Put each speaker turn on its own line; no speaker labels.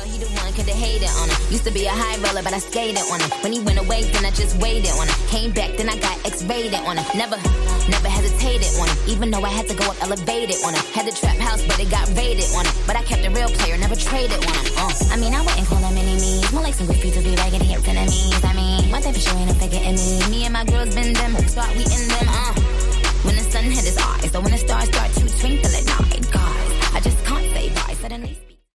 he the one, coulda hated on him. Used to be a high roller, but I skated on him. When he went away, then I just waited on him. Came back, then I got X-rated on him. Never hesitated on him. Even though I had to go up elevated on him. Had the trap house, but it got raided on him. But I kept a real player, never traded on him. I mean, I wouldn't call him enemies. More like some graffiti to be raggedy enemies. I mean, one thing for sure ain't no forgetting me. Me and my girls been them.